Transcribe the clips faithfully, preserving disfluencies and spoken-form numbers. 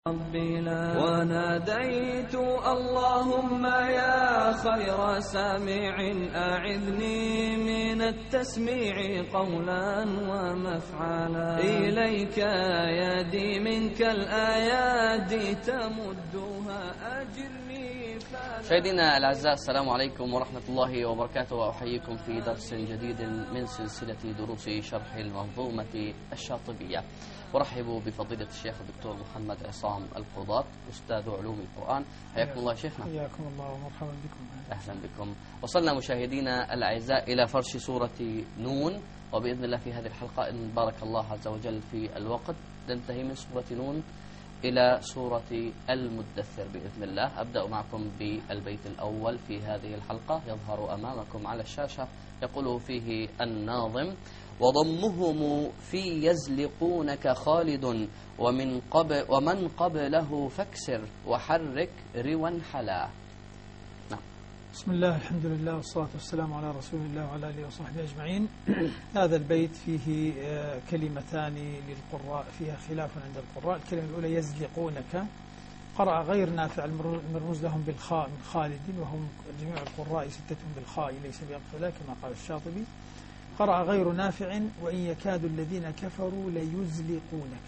وناديت اللهم يا خير سامع أعذني من التسميع قولا ومفعلا إليك يدي منك الآيات تمدها أجرني. مشاهدينا الأعزاء، السلام عليكم ورحمة الله وبركاته، وأحييكم في درس جديد من سلسلة دروس شرح المنظومة الشاطبية. أرحب بفضيلة الشيخ الدكتور محمد عصام القضاة، أستاذ علوم القرآن. حياكم الله شيخنا. حياكم الله ومرحبا بكم. أهلا بكم. وصلنا مشاهدينا الأعزاء إلى فرش سورة نون، وبإذن الله في هذه الحلقة إن بارك الله عز وجل في الوقت ننتهي من سورة نون إلى سورة المدثر بإذن الله. أبدأ معكم بالبيت الأول في هذه الحلقة، يظهر أمامكم على الشاشة، يقول فيه الناظم: وضمهم في يزلقونك خالد ومن قبل ومن قبله فاكسر وحرك روا حلا. نعم. بسم الله، الحمد لله، والصلاة والسلام على رسول الله وعلى آله وصحبه أجمعين. هذا البيت فيه كلمتان للقراء فيها خلاف عند القراء. الكلمة الأولى يزلقونك، قرأ غير نافع المرموز لهم بالخاء من خالد، وهم جميع القراء ستة بالخاء ليس بأقفلها كما قال الشاطبي. قرأ غير نافع وإن يكاد الذين كفروا ليزلقونك.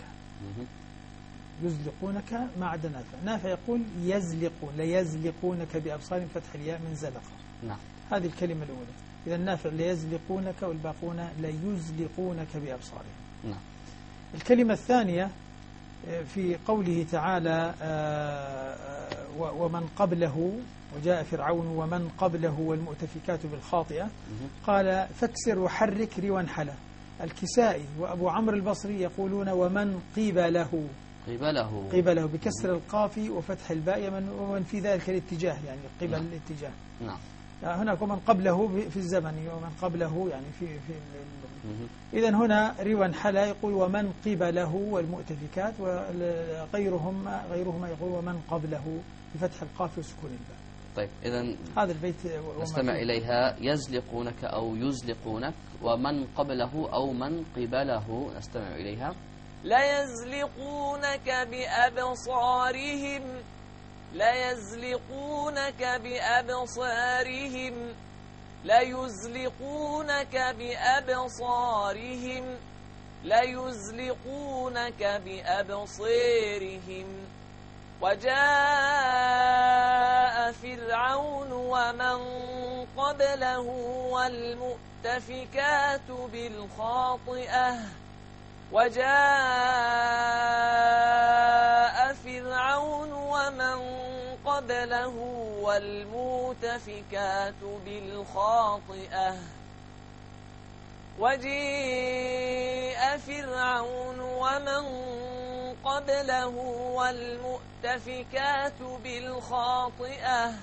يزلقونك ما عدا نافع. نافع يقول يزلقون، ليزلقونك بأبصار فتح الياء من زلق. نعم. هذه الكلمة الأولى. إذا النافع ليزلقونك والباقون ليزلقونك بأبصارهم. نعم. الكلمة الثانية في قوله تعالى ومن قبله، وجاء فرعون ومن قبله والمؤتفكات بالخاطئة، قال فاكسر وحرك روا حلا. الكسائي وأبو عمرو البصري يقولون ومن قبله قبله قبله بكسر القاف وفتح الباء، ومن في ذلك الاتجاه يعني قبل نعم. الاتجاه. نعم. هناك ومن قبله في الزمن ومن قبله يعني في في إذن هنا روا حلا يقول ومن قبله والمؤتفكات، وغيرهم غيرهما يقول ومن قبله بفتح القاف وسكون الباء. طيب، إذن هذا البيت نستمع إليها. يزلقونك أو يزلقونك، ومن قبله أو من قبله، نستمع إليها. ليزلقونك بأبصارهم ليزلقونك بأبصارهم ليزلقونك بأبصارهم ليزلقونك بأبصارهم. وجاء فرعون ومن قبله والمؤتفكات بالخاطئة وجاء فرعون ومن قبله والمؤتفكات بالخاطئة وجيء فرعون ومن قبله والمؤتفكات بالخاطئة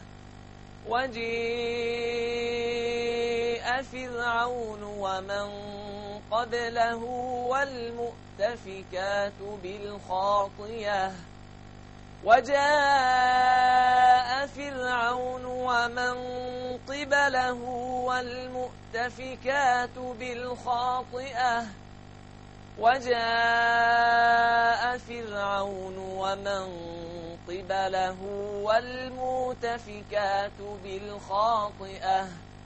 وجيء فرعون ومن قبله والمؤتفكات بالخاطئة وجاء فرعون ومن قبله والمؤتفكات بالخاطئة وجاء فرعون ومن قبله والمؤتفكات بالخاطئة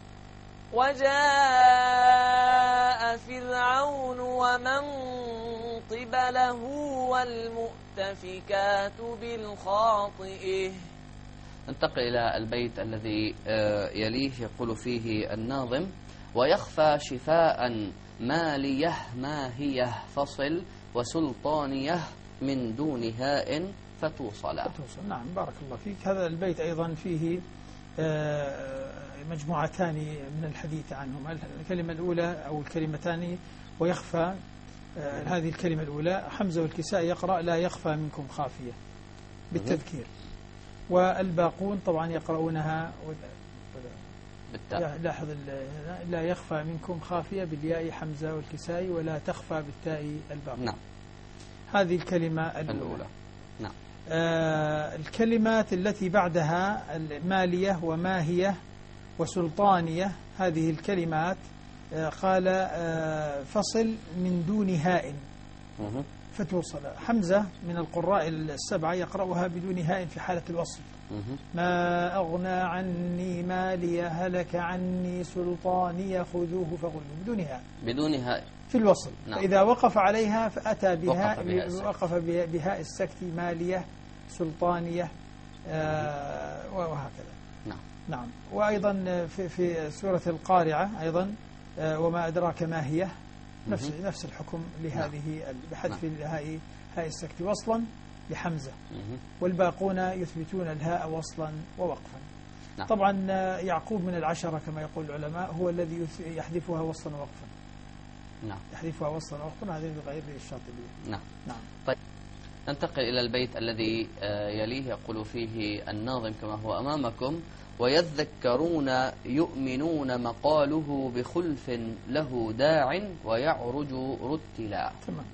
وجاء فرعون ومن قبله والمؤتفكات بالخاطئة. ننتقل إلى البيت الذي يليه، يقول فيه الناظم: ويخفى شفاء ماليه ماهيه فصل وسلطانيه من دون هاء فتوصلا. فتوصل. نعم، بارك الله فيك. هذا البيت أيضا فيه مجموعتان من الحديث عنهم. الكلمة الأولى أو الكلمتان ويخفى، هذه الكلمة الأولى حمزة والكسائي يقرأ لا يخفى منكم خافية بالتذكير، والباقون طبعا يقرؤونها بالتاء. لاحظ لا يخفى منكم خافية بالياء حمزة والكسائي، ولا تخفى بالتاء الباقون. نعم. هذه الكلمة الأولى. الأولى. نعم. آه الكلمات التي بعدها المالية وماهية وسلطانية، هذه الكلمات آه قال آه فصل من دون هاء، فتوصل. حمزة من القراء السبعة يقرأها بدون هاء في حالة الوصل. ما أغنى عني مالي هلك عني سلطاني خذوه فغلوه بدون هاء بدون هاء في الوصل. نعم. فإذا وقف عليها فأتى بها وقف, وقف بهاء السكت مالية سلطانية آه وهكذا. نعم. نعم. وأيضا في, في سورة القارعة أيضا آه وما أدراك ما هي نفس نفس الحكم لهذه بحذف الهاء هاء السكت وصلا لحمزة. والباقون يثبتون الهاء وصلا ووقفا. نعم. طبعا يعقوب من العشرة كما يقول العلماء هو الذي يحذفها وصلا ووقفا. نعم. يحذفها وصلا ووقفا هذا بغير الشاطبي. نعم. نعم. طيب ننتقل إلى البيت الذي يليه يقول فيه الناظم كما هو أمامكم: ويذكرون يؤمنون مقاله بخلف له داع ويعرج رتلا. تمام.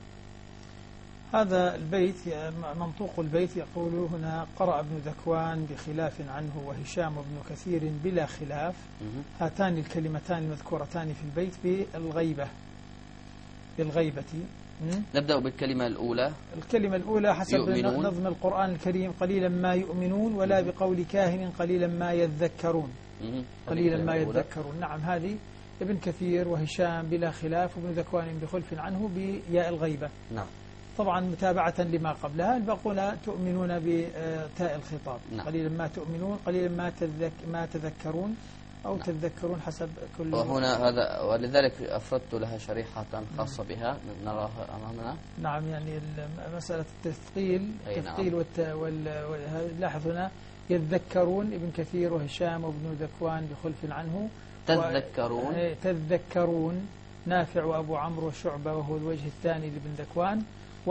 هذا البيت منطوق البيت يقول هنا: قرأ ابن ذكوان بخلاف عنه وهشام بن كثير بلا خلاف. هاتان الكلمتان المذكورتان في البيت بالغيبة بالغيبة. نبدأ بالكلمة الأولى. الكلمة الأولى حسب يؤمنون. نظم القرآن الكريم: قليلا ما يؤمنون، ولا بقول كاهن قليلا ما يذكرون. قليلا ما يذكرون. نعم. هذه ابن كثير وهشام بلا خلاف وابن ذكوان بخلف عنه بياء الغيبة. نعم. طبعا متابعة لما قبلها. الباقون تؤمنون بتاء الخطاب. نعم. قليلا ما تؤمنون قليلا ما تذك ما تذكرون أو نعم. تذكرون حسب كل. وهنا هذا ولذلك أفردت لها شريحة خاصة بها نراها أمامنا. نعم. يعني مسألة التثقيل التثقيل نعم. وال لاحظ هنا: يذكرون ابن كثير وهشام وابن ذكوان بخلف عنه. تذكرون و... تذكرون نافع وأبو عمرو وشعبة وهو الوجه الثاني لابن ذكوان.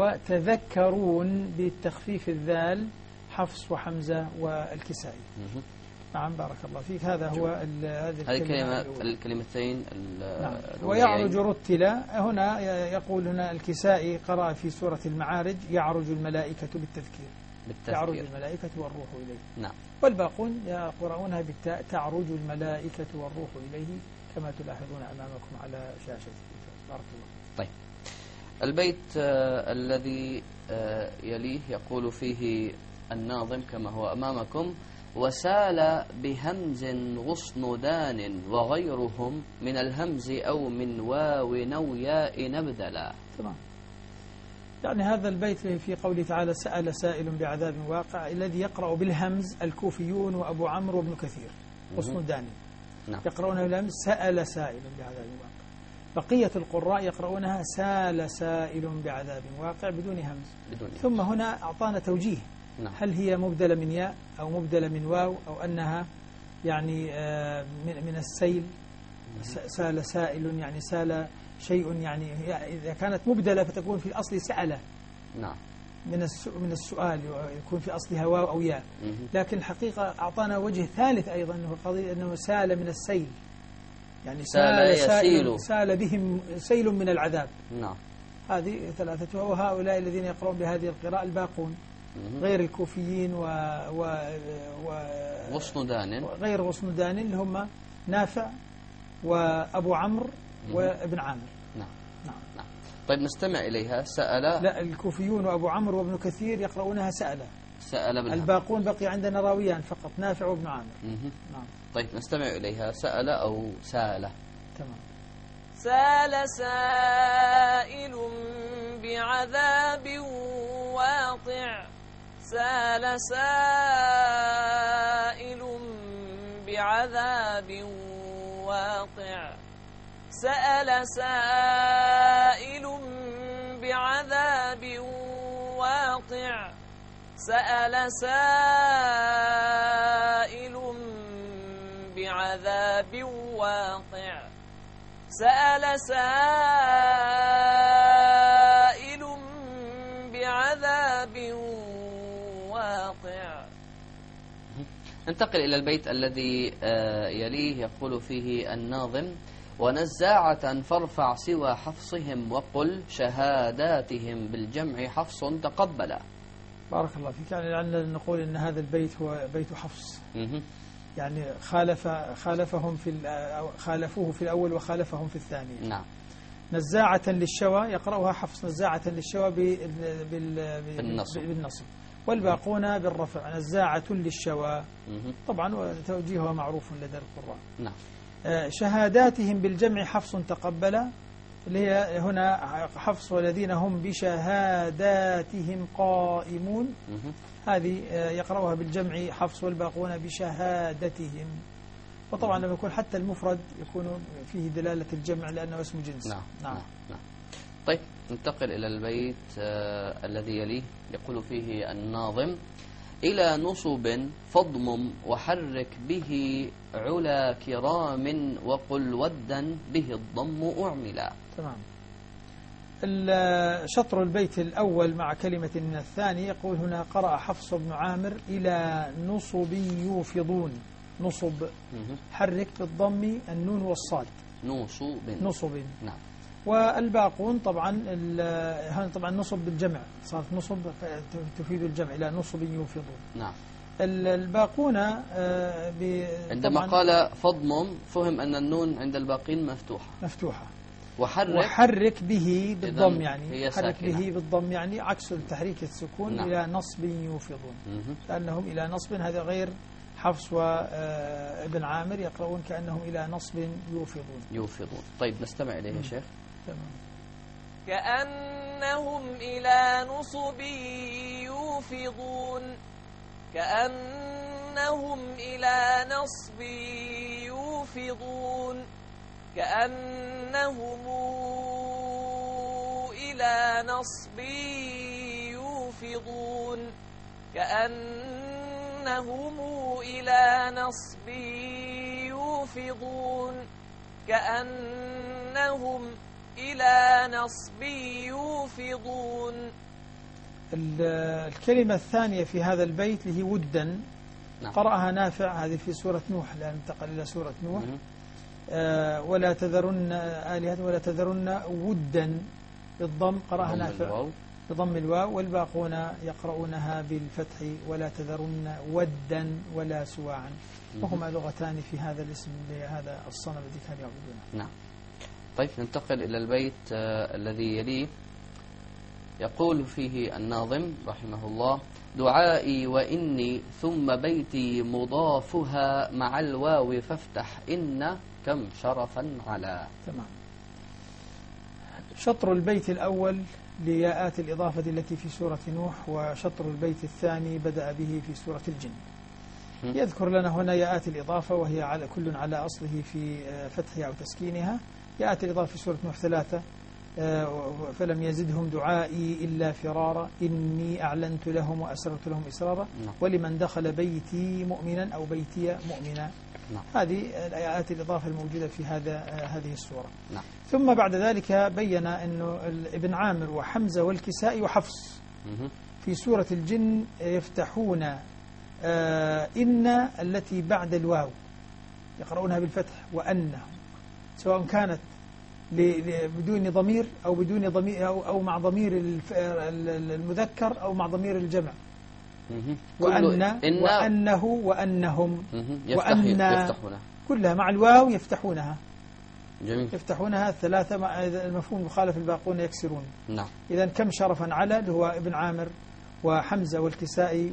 وتذكرون بالتخفيف الذال حفص وحمزة والكسائي. نعم. بارك الله فيك. هذا هو هذه الكلمة الكلمتين. نعم. ويعرج رتلا. هنا يقول هنا الكسائي قرأ في سورة المعارج: يعرج الملائكة بالتذكير. بالتذكير. يعرج الملائكة والروح إليه. نعم. والباقون يقرؤونها بالتاء: تعرج الملائكة والروح إليه كما تلاحظون أمامكم على شاشة. بارك الله. طيب البيت آه الذي آه يليه يقول فيه الناظم كما هو أمامكم: وسال بهمز غصن دان وغيرهم من الهمز أو من واو أو ياء نبدلا. تمام. يعني هذا البيت في قوله تعالى: سأل سائل بعذاب واقع. الذي يقرأ بالهمز الكوفيون وأبو عمرو وابن كثير غصن دان. نعم. يقرؤونها بالهمز: سأل سائل بعذاب واقع. بقية القراء يقرؤونها: سال سائل بعذاب واقع بدون همز. بدون ثم هنا أعطانا توجيه. نعم. هل هي مبدلة من ياء أو مبدلة من واو أو أنها يعني من السيل؟ سال سائل يعني سال شيء، يعني إذا كانت مبدلة فتكون في الأصل سأل. نعم. من من السؤال يكون في أصلها واو أو ياء. لكن الحقيقة أعطانا وجه ثالث أيضا، أنه قضية أنه سال من السيل، يعني سال سائل سال بهم سيل من العذاب. نعم. هذه ثلاثتها. وهؤلاء الذين يقرؤون بهذه القراءة الباقون غير الكوفيين و و و غصن دان غير غصن دان اللي هم نافع وأبو عمرو وابن عامر. نعم. نعم. نعم. طيب نستمع إليها. سأل. لا، الكوفيون وأبو عمرو وابن كثير يقرؤونها سأل. سأل بالهم. الباقون بقي عندنا راويان فقط، نافع وابن عامر. نعم. طيب نستمع إليها. سأل أو سال. تمام. سال سائل بعذاب واقع. سال سائل بعذاب واقع. سأل سائل بعذاب واقع. سأل سائل بعذاب واقع. سأل سائل بعذاب واقع. ننتقل إلى البيت الذي يليه يقول فيه الناظم: ونزاعة فارفع سوى حفصهم وقل شهاداتهم بالجمع حفص تقبلا. بارك الله فيك. يعني لعلنا نقول إن هذا البيت هو بيت حفص. يعني خالف خالفهم في خالفوه في الأول وخالفهم في الثاني. نعم. نزاعة للشوى يقرأها حفص نزاعة للشوى بال- بال- بالنصب. بالنصب، والباقون بالرفع نزاعة للشوى. مهم. طبعا توجيهها معروف لدى القراء. نعم. آه، شهاداتهم بالجمع حفص تقبل، اللي هي هنا حفص والذين هم بشهاداتهم قائمون، مهم. هذه آه، يقرأها بالجمع حفص والباقون بشهادتهم. وطبعا لما يكون حتى المفرد يكون فيه دلالة الجمع لأنه اسم جنس. نعم. نعم. نعم. نعم. طيب ننتقل إلى البيت آه الذي يليه، يقول فيه الناظم: إلى نصب فاضمم وحرك به علا كرام وقل ودا به الضم أعملا. تمام. ال- شطر البيت الأول مع كلمة من الثاني يقول هنا: قرأ حفص بن عامر إلى نصب يوفضون. نصب مهم. حرك بالضم النون والصاد. نوصب. نصب. نعم. والباقون طبعا ال- هنا طبعا نصب بالجمع، صارت نصب تفيد الجمع إلى نصب يوفضون. نعم. ال- الباقون آه، ب- عندما طبعاً قال فضمم فهم أن النون عند الباقين مفتوحة. مفتوحة. وحرك وحرك به بالضم، إذن يعني هي حرك ساكنة. به بالضم يعني عكس التحريك السكون. نعم. إلى نصب يوفضون، مهم. كأنهم إلى نصب، هذا غير حفص وابن عامر يقرؤون كأنهم إلى نصب يوفضون. يوفضون. طيب نستمع إليه يا شيخ. تمام. كأنهم إلى نصب يوفضون. كأنهم إلى نصب يوفضون. كأنهم إلى نصب يوفضون. كأنهم إلى نصب يوفضون. كأنهم إلى نصب يوفضون. ال- الكلمة الثانية في هذا البيت اللي هي ودا، نعم. قرأها نافع، هذه في سورة نوح، الآن انتقل إلى سورة نوح. مهم. آه، ولا تذرن آلهة ولا تذرن ودا بالضم، قرأها ضم نافع الواو. بضم الواو، والباقون يقرؤونها بالفتح: ولا تذرن ودا ولا سواعا. وهما لغتان في هذا الاسم لهذا الصنم الذي كانوا يعبدونه. نعم. طيب ننتقل إلى البيت آه الذي يليه، يقول فيه الناظم رحمه الله: دعائي وإني ثم بيتي مضافها مع الواو فافتح إن كم شرفا على. تمام. شطر البيت الأول لياءات الإضافة التي في سورة نوح، وشطر البيت الثاني بدأ به في سورة الجن. م. يذكر لنا هنا ياءات الإضافة، وهي على كل على أصله في فتحها أو تسكينها. ياءات الإضافة في سورة نوح ثلاثة: فلم يزدهم دعائي إلا فرارا، إني أعلنت لهم وأسررت لهم إسرارا، نعم. ولمن دخل بيتي مؤمنا أو بيتي مؤمنا. نعم. هذه آيات الإضافة الموجودة في هذا هذه السورة. نعم. ثم بعد ذلك بين أنه ابن عامر وحمزة والكسائي وحفص مهم. في سورة الجن يفتحون آه إن التي بعد الواو، يقرؤونها بالفتح، وأنه، سواء كانت بدون ضمير أو بدون ضمير أو, أو مع ضمير المذكر أو مع ضمير الجمع. مهم. وأن إن وأنه وأنهم مهم. يفتح وأن يفتحونها كلها مع الواو يفتحونها. جميل. يفتحونها الثلاثة، مع المفهوم مخالف الباقون يكسرون. نعم. إذا كم شرفا على، اللي هو ابن عامر وحمزة والكسائي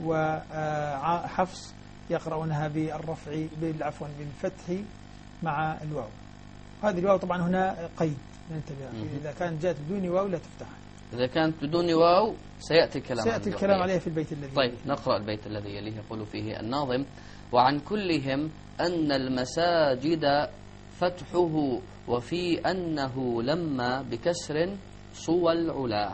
وحفص يقرؤونها بالرفع بالعفو بالفتح مع الواو. هذه الواو طبعا هنا قيد، ننتبه، إذا كانت جاءت بدون واو لا تفتح. إذا كانت بدون واو سيأتي الكلام سيأتي الكلام عليه في البيت الذي طيب نقرأ البيت الذي يليه. يقول فيه الناظم: وعن كلهم أن المساجد فتحه، وفي أنه لما بكسر صوى العلا.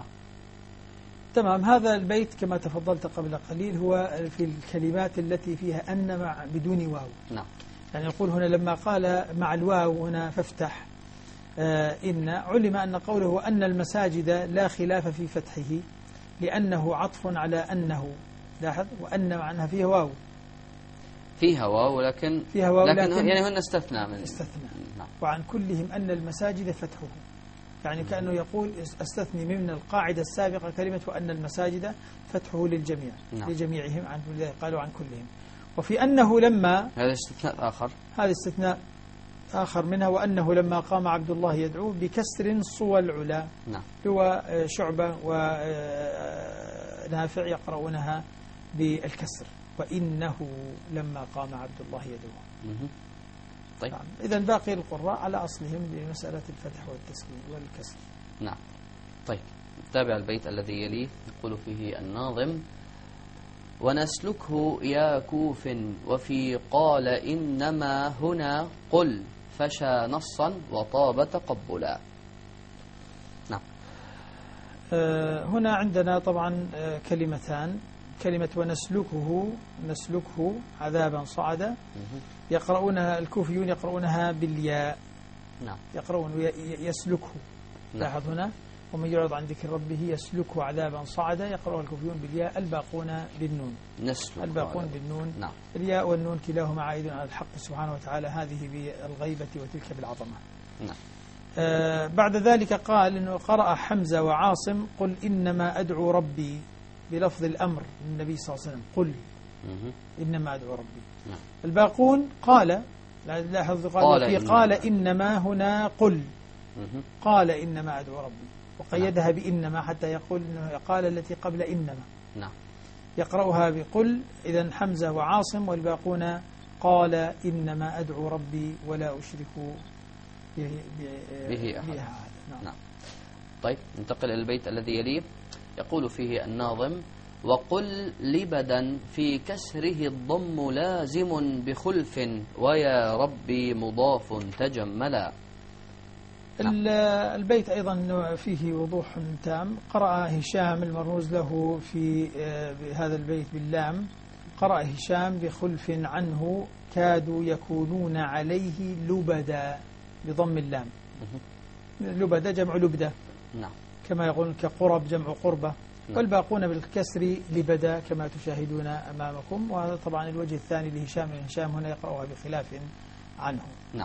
تمام. هذا البيت كما تفضلت قبل قليل هو في الكلمات التي فيها أن مع بدون واو. نعم. يعني يقول هنا لما قال مع الواو هنا فافتح آه إن، علم أن قوله أن المساجد لا خلاف في فتحه، لأنه عطف على أنه. لاحظ، وأن معناها فيها واو، فيها واو لكن فيها واو لكن, لكن يعني هن استثنى من استثنى. نعم. وعن كلهم أن المساجد فتحه، يعني كأنه يقول استثني من القاعدة السابقة كلمة وأن المساجد فتحه للجميع. نعم. لجميعهم، عن قالوا عن كلهم. وفي أنه لما، هذا استثناء آخر. هذا استثناء آخر منها وأنه لما قام عبد الله يدعو بكسر صوى العلا. نعم. هو شعبة ونافع يقرؤونها بالكسر، وإنه لما قام عبد الله يدعو. طيب. نعم. إذن باقي القراء على أصلهم بمسألة الفتح والتسكين والكسر. نعم. طيب، نتابع البيت الذي يليه. يقول فيه الناظم: ونسلكه يا كوف وفي قال إنما هنا قل فشى نصا وطاب تقبلا. نعم. آه هنا عندنا طبعا آه كلمتان، كلمة ونسلكه، نسلكه عذابا صعدا، يقرؤونها الكوفيون يقرؤونها بالياء. نعم. يقرؤون يسلكه. نعم. لاحظ هنا: ومن يعرض عن ذكر ربه يسلكه عذابا صعدا، يقرأ الكوفيون بالياء، الباقون بالنون. نسلك الباقون بالنون. نعم. الياء والنون كلاهما عائد على الحق سبحانه وتعالى، هذه بالغيبة وتلك بالعظمة. نعم. آه بعد ذلك قال إنه قرأ حمزة وعاصم: قل إنما أدعو ربي، بلفظ الأمر من النبي صلى الله عليه وسلم: قل إنما أدعو ربي. نعم. الباقون قال، لاحظ قال, قال, في إنما. قال إنما هنا قل، مه. قال إنما أدعو ربي، وقيدها نعم. بإنما حتى يقول إنه قال التي قبل إنما. نعم. يقرأها بقل. إذن حمزة وعاصم، والباقون قال إنما أدعو ربي ولا أشرك به, به أحد. نعم. نعم. طيب، ننتقل إلى البيت الذي يليه. يقول فيه الناظم: وقل لبدا في كسره الضم لازم بخلف ويا ربي مضاف تجملا. نعم. البيت أيضا فيه وضوح تام. قرأ هشام المرموز له في هذا البيت باللام، قرأ هشام بخلف عنه: كادوا يكونون عليه لبدا، بضم اللام. لبدا جمع لبدة. نعم. كما يقولون كقرب جمع قربة. نعم. والباقون بالكسر لبدا كما تشاهدون أمامكم. وهذا طبعا الوجه الثاني لهشام، هشام هنا يقرأها بخلاف عنه. نعم.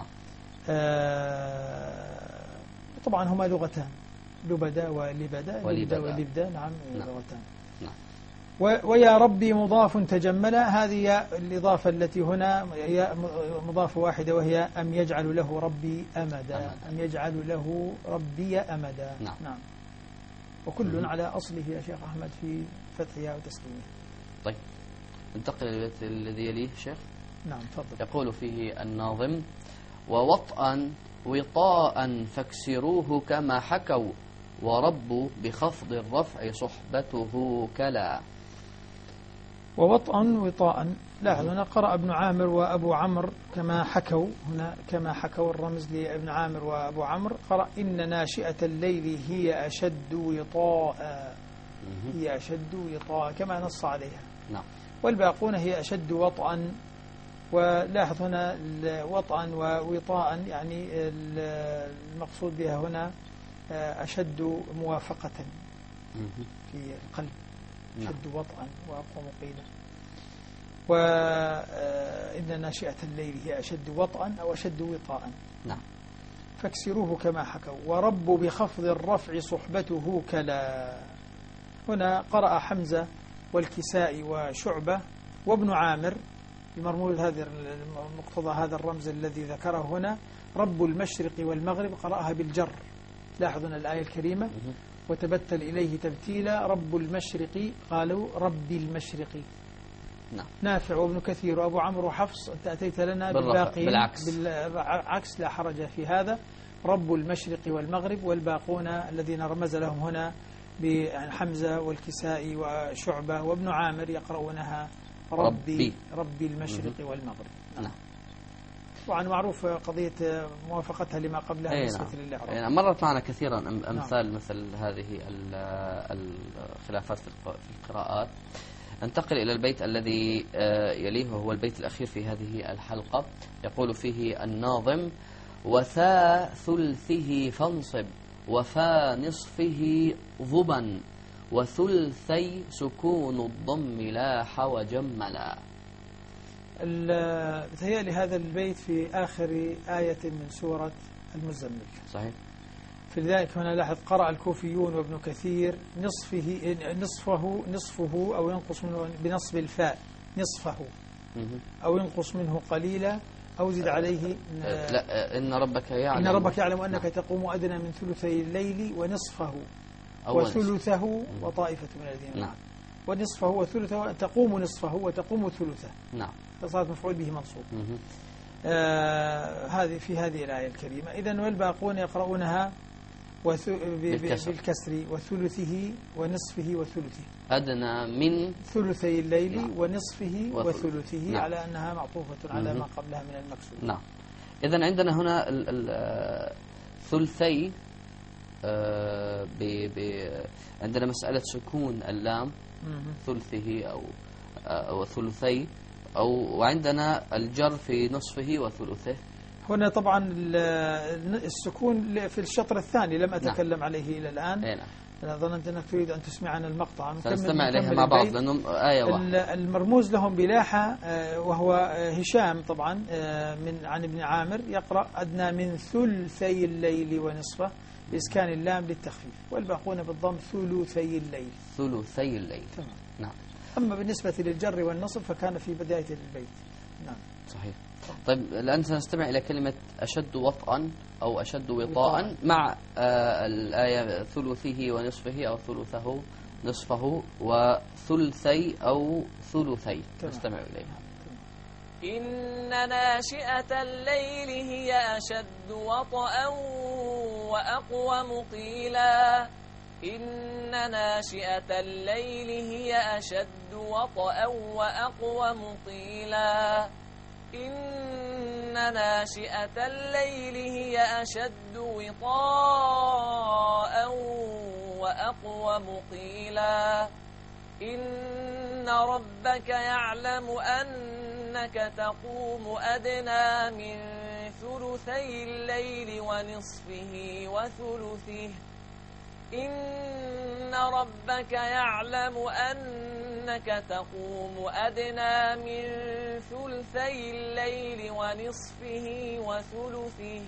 آه طبعا هما لغتان، لبدا ولبدا. لبدا ولبدا. نعم. نعم. لغتان. نعم. ويا ربي مضاف تجملا، هذه الإضافة التي هنا هي مضاف واحدة، وهي أم يجعل له ربي أمدا. أمدا. أم يجعل له ربي أمدا. نعم. نعم. وكل على أصله يا شيخ أحمد في فتحها وتسكينها. طيب، ننتقل إلى البيت الذي يليه شيخ. نعم تفضل. يقول فيه الناظم: ووطئا وطاء فاكسروه كما حكوا ورب بخفض الرفع صحبته كلا. ووطئا وطاء. لاحظ هنا قرأ ابن عامر وأبو عمرو كما حكوا، هنا كما حكوا الرمز لابن عامر وأبو عمرو. قرأ إن ناشئة الليل هي أشد وطاء، هي أشد وطاء كما نص عليها. نعم. والباقون هي أشد وطئا. ولاحظ هنا وطئا ووطاء، يعني المقصود بها هنا أشد موافقة في القلب. أشد وطئا وأقوم قيلا. وإن ناشئة الليل هي أشد وطئا أو أشد وطاء. نعم. فاكسروه كما حكوا ورب بخفض الرفع صحبته كلا. هنا قرأ حمزة والكسائي وشعبة وابن عامر بمرموز هذا مقتضى هذا الرمز الذي ذكره هنا: رب المشرق والمغرب. قرأها بالجر. لاحظنا الآية الكريمة: وتبتل إليه تبتيلا. رب المشرق قالوا رب المشرق. نعم. نافع وابن كثير وأبو عمرو وحفص. أنت أتيت لنا بالباقي بالعكس. بالعكس، لا حرج في هذا. رب المشرق والمغرب. والباقون الذين رمز لهم هنا بحمزة والكسائي وشعبة وابن عامر يقرؤونها ربي ربي المشرق والمغرب. نعم. طبعا معروف قضية موافقتها لما قبلها بالنسبة للإعراب. نعم. مرت معنا كثيرا أمثال نعم. مثل هذه الخلافات في القراءات. ننتقل إلى البيت الذي يليه وهو البيت الأخير في هذه الحلقة. يقول فيه الناظم: وثا ثلثه فانصب وفا نصفه ضبا وثلثي سكون الضم لاح وجملا. بتهيألي هذا البيت في آخر آية من سورة المزمل. صحيح. في ذلك هنا لاحظ: قرأ الكوفيون وابن كثير نصفه نصفه نصفه أو ينقص منه بنصب الفاء، نصفه أو ينقص منه قليلا أو زد عليه آه لا آه إن ربك يعلم إن ربك يعلم أنك نعم. تقوم أدنى من ثلثي الليل ونصفه أو وثلثه وطائفة من الذين نعم. ونصفه وثلثه تقوم نصفه وتقوم ثلثه نعم فصارت مفعول به منصوب. مه. آه هذه في هذه الآية الكريمة. إذن والباقون يقرؤونها وث... ب... بالكسر. بالكسر وثلثه ونصفه وثلثه أدنى من ثلثي الليل نعم. ونصفه وثل- وثلثه نعم. على أنها معطوفة على مه. ما قبلها من المكسور. نعم. إذن عندنا هنا ال- ال- آه، ثلثي آه، ب ب عندنا مسألة سكون اللام مه. ثلثه أو أو ثلثي أو وعندنا الجر في نصفه وثلثه. هنا طبعا ال- السكون في الشطر الثاني لم أتكلم عليه إلى الآن. أي نعم. أنا ظننت أنك تريد أن تسمعنا المقطع. نكمل- سنستمع إليها نكمل مع بعض البيت. لأنهم آية واحدة. ال- المرموز لهم بلاحة آه، وهو آه، هشام طبعا آه، من عن ابن عامر يقرأ أدنى من ثلثي الليل ونصفه بإسكان اللام للتخفيف والباقون بالضم ثلثي الليل. ثلثي الليل. تمام. نعم أما بالنسبة للجر والنصب فكان في بداية البيت. نعم. صحيح. طيب الآن سنستمع إلى كلمة أشد وطئا أو أشد وطاء وطاء. مع آه الآية ثلثه ونصفه أو ثلثه نصفه وثلثي أو ثلثي. تمام. نستمع إليها. إن ناشئة الليل هي أشد وطئا وأقوم قيلا إن ناشئة الليل هي أشد وطئا وأقوم قيلا إن ناشئة الليل هي أشد وطاء وأقوم قيلا إن ربك يعلم أنك تقوم أدنى من ثلثي الليل ونصفه وثلثه إن ربك يعلم أنك تقوم أدنى من ثلثي الليل ونصفه وثلثه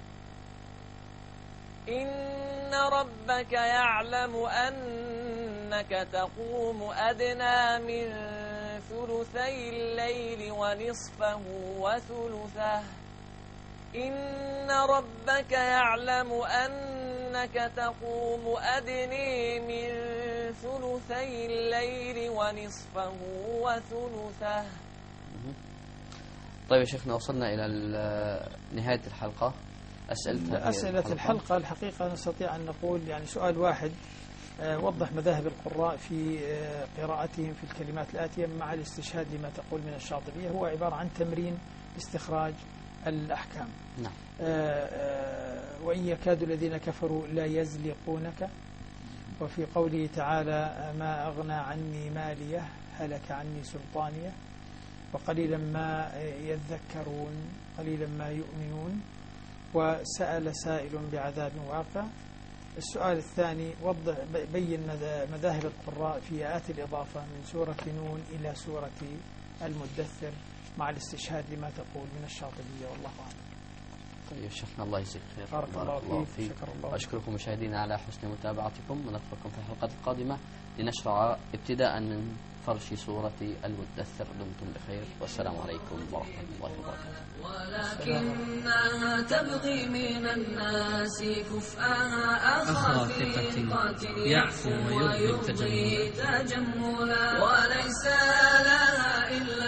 إن ربك يعلم أنك تقوم أدنى من ثلثي الليل ونصفه وثلثه إن ربك يعلم أنك تقوم أدنى من ثلثي الليل ونصفه وثلثه. طيب يا شيخنا وصلنا إلى نهاية الحلقة. أسئلة أسئلة الحلقة الحقيقة نستطيع أن نقول يعني سؤال واحد آه، وضح مذاهب القراء في آه، قراءتهم في الكلمات الآتية مع الاستشهاد لما تقول من الشاطبية. هو عبارة عن تمرين استخراج الأحكام. نعم. آه، آه، وإن يكاد الذين كفروا لا يزلقونك. وفي قوله تعالى ما أغنى عني مالية هلك عني سلطانية وقليلا ما يذكرون قليلا ما يؤمنون وسأل سائل بعذاب واقع. السؤال الثاني وضح بين مذاهب القراء في آيات الإضافة من سورة نون إلى سورة المدثر مع الاستشهاد لما تقول من الشاطبية والله أعلم. طيب شيخنا الله يجزيك خير. بارك الله فيك. شكر الله. وأشكركم مشاهدينا على حسن متابعتكم ونترككم في الحلقات القادمة لنشرع ابتداء من فرش سورة المدثر. دمتم بخير والسلام عليكم ورحمة الله وبركاته. ولكنها تبغي من الناس كفءها أخا ثقة يعفو ويبغي تجملا وليس لها إلا